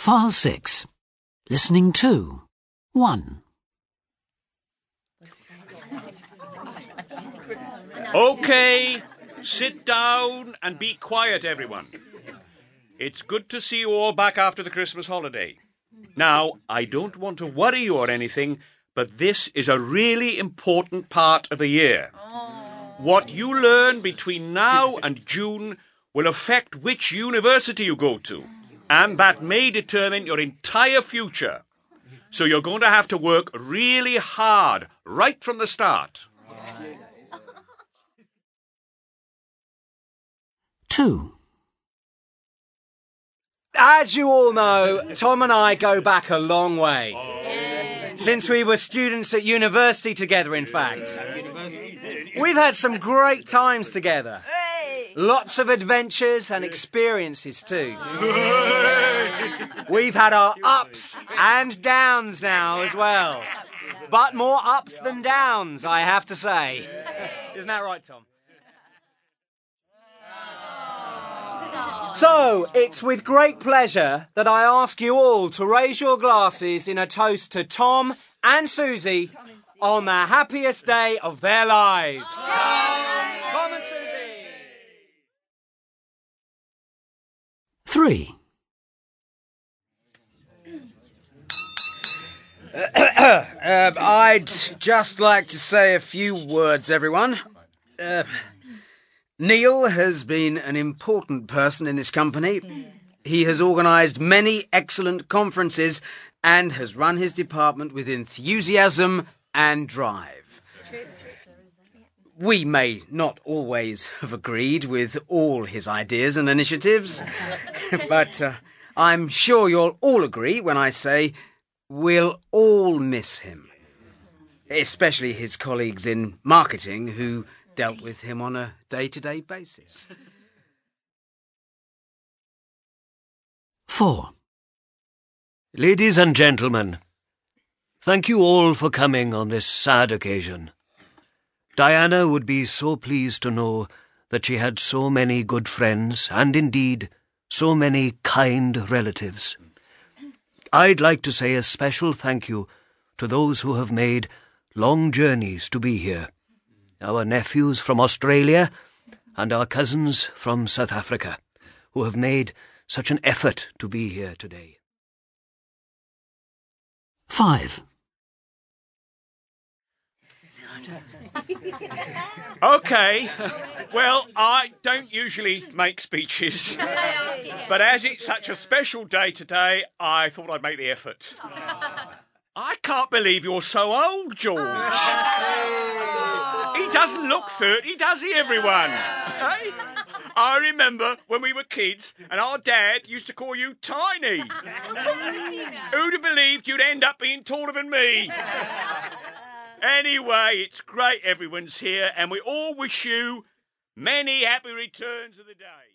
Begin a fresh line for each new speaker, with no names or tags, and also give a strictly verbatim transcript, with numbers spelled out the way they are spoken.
File six. Listening two. one.
OK, sit down and be quiet, everyone. It's good to see you all back after the Christmas holiday. Now, I don't want to worry you or anything, but this is a really important part of the year. What you learn between now and June will affect which university you go to, and that may determine your entire future. So you're going to have to work really hard right from the start.
two.
As you all know, Tom and I go back a long way. Since we were students at university together, in fact. We've had some great times together. Lots of adventures and experiences too. We've had our ups and downs now as well. But more ups than downs, I have to say. Isn't that right, Tom? So, it's with great pleasure that I ask you all to raise your glasses in a toast to Tom and Susie on the happiest day of their lives. Tom and Susie!
three.
uh, I'd just like to say a few words, everyone. Uh, Neil has been an important person in this company. He has organised many excellent conferences and has run his department with enthusiasm and drive. We may not always have agreed with all his ideas and initiatives, but uh, I'm sure you'll all agree when I say we'll all miss him, especially his colleagues in marketing who dealt with him on a day-to-day basis.
four.
Ladies and gentlemen, thank you all for coming on this sad occasion. Diana would be so pleased to know that she had so many good friends and, indeed, so many kind relatives. I'd like to say a special thank you to those who have made long journeys to be here. Our nephews from Australia and our cousins from South Africa, who have made such an effort to be here today.
five.
OK, well, I don't usually make speeches, but as it's such a special day today, I thought I'd make the effort. I can't believe you're so old, George. He doesn't look thirty, does he, everyone? Hey? I remember when we were kids and our dad used to call you Tiny. Who'd have believed you'd end up being taller than me? Anyway, it's great everyone's here and we all wish you many happy returns of the day.